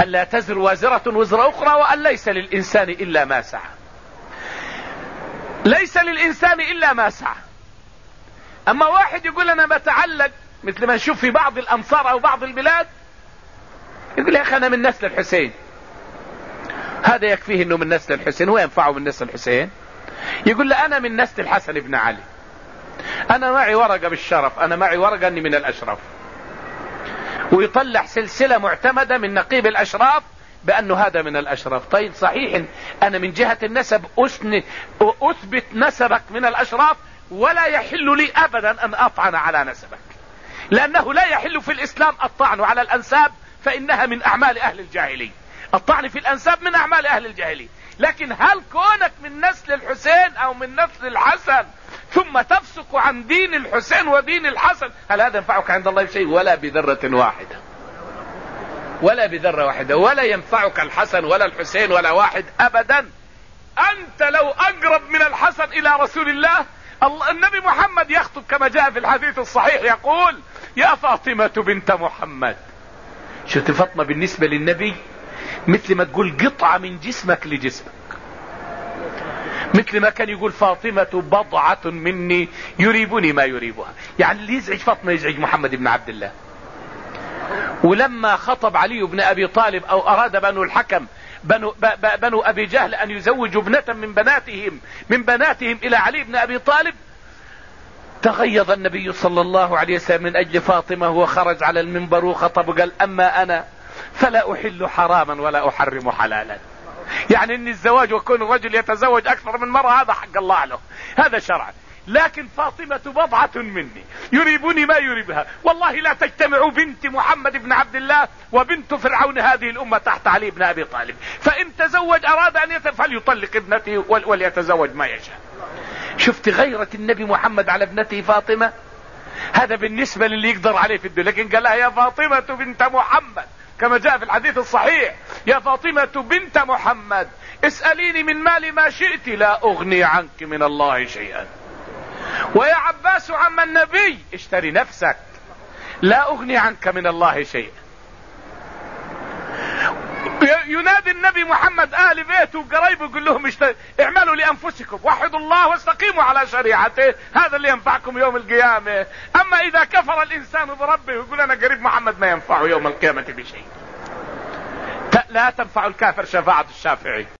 ألا تزر وازرة وزر أخرى، وأن ليس للإنسان إلا ما سعى. ليس للإنسان إلا ما سعى. أما واحد يقول أنا بتعلق، مثل ما نشوف في بعض الأمصار أو بعض البلاد، يقول يا أخي أنا من نسل الحسين. هذا يكفيه أنه من نسل الحسين، هو ينفعه من نسل الحسين؟ يقول له أنا من نسل الحسن بن علي، أنا معي ورقة بالشرف، أنا معي ورقة أني من الأشراف، ويطلع سلسلة معتمدة من نقيب الأشراف بأنه هذا من الأشراف. طيب صحيح أنا من جهة النسب أثبت نسبك من الأشراف، ولا يحل لي أبدا أن أطعن على نسبك، لأنه لا يحل في الإسلام الطعن على الأنساب، فإنها من أعمال أهل الجاهلية. الطعن في الأنساب من أعمال أهل الجاهلية. لكن هل كونك من نسل الحسين أو من نسل الحسن ثم تفسق عن دين الحسين ودين الحسن، هل هذا ينفعك عند الله بشيء؟ ولا بذرة واحدة، ولا بذرة واحدة. ولا ينفعك الحسن ولا الحسين ولا واحد أبدا. أنت لو أقرب من الحسن إلى رسول الله، النبي محمد يخطب كما جاء في الحديث الصحيح، يقول يا فاطمة بنت محمد. شفت فاطمة بالنسبة للنبي مثل ما تقول قطعة من جسمك لجسمك، مثل ما كان يقول فاطمة بضعة مني يريبني ما يريبها. يعني اللي يزعج فاطمة يزعج محمد بن عبد الله. ولما خطب علي بن أبي طالب أو أراد بنو الحكم بنو أبي جهل أن يزوجوا ابنة من بناتهم إلى علي بن أبي طالب، تغيظ النبي صلى الله عليه وسلم من أجل فاطمة، وخرج على المنبر وخطب وقال أما أنا فلا أحل حراما ولا أحرم حلالا. يعني ان الزواج وكون الرجل يتزوج اكثر من مرة هذا حق الله له، هذا شرع. لكن فاطمة بضعة مني يريبني ما يريبها. والله لا تجتمع بنت محمد بن عبد الله وبنت فرعون هذه الأمة تحت علي بن أبي طالب. فإن تزوج أراد أن فليطلق ابنته وليتزوج ما يشاء. شفت غيرة النبي محمد على ابنته فاطمة؟ هذا بالنسبة للي يقدر عليه في الدنيا. لكن قال لها يا فاطمة بنت محمد كما جاء في الحديث الصحيح، يا فاطمة بنت محمد اسأليني من مال ما شئت لا أغني عنك من الله شيئا. ويا عباس عم النبي اشتري نفسك لا أغني عنك من الله شيئا. ينادي النبي محمد آل بيته وقرايبه يقول لهم اعملوا لأنفسكم وحدوا الله واستقيموا على شريعته، هذا اللي ينفعكم يوم القيامة. أما إذا كفر الإنسان بربه ويقول أنا قريب محمد ما ينفعه يوم القيامة بشيء. لا تنفع الكافر شفاعة الشافعي.